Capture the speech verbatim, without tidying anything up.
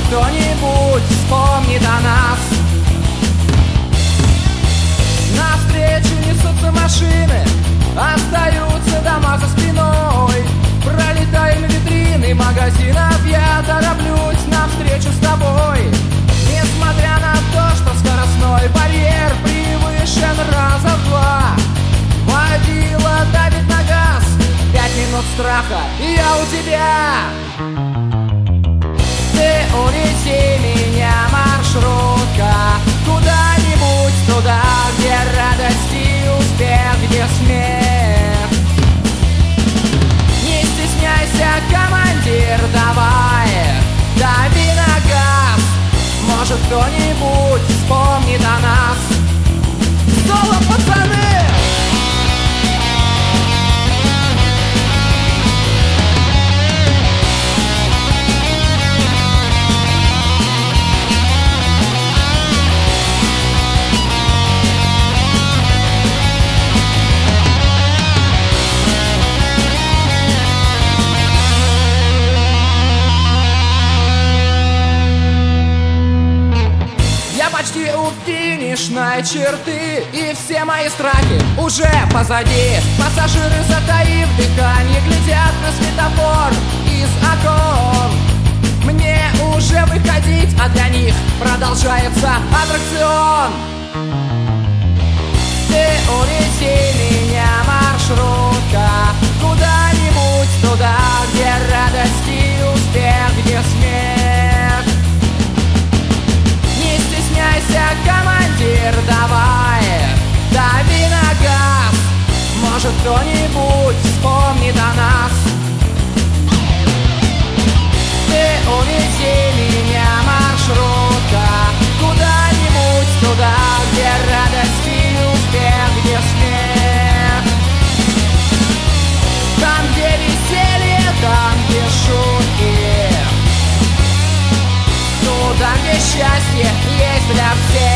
кто-нибудь вспомнит о нас. Навстречу несутся машины, остаются дома за спиной. Пролетаем витрины магазинов, я тороплюсь навстречу с тобой. Несмотря на то, что скоростной барьер превышен раза в два, водила давит на газ, пять минут страха, и я у тебя. Ты унеси меня, маршрутка, куда-нибудь туда, где радость и успех, где смех. Не стесняйся, командир, давай, дави на газ. Может, кто-нибудь вспомнит о нас. Соло, пацаны! Почти у финишной черты, и все мои страхи уже позади. Пассажиры, затаив дыхание, глядят на светофор из окон. Мне уже выходить, а для них продолжается аттракцион. Ты унеси меня, маршрутка, куда-нибудь туда, где радость и успех, где смех. Не стесняйся, командир, давай, дави на газ. Может, кто-нибудь вспомнит о нас. Ты унеси меня, маршрутка, куда-нибудь туда, где радость и успех, где смех. Там, где веселье, там, где шутки, туда, где счастье есть для всех.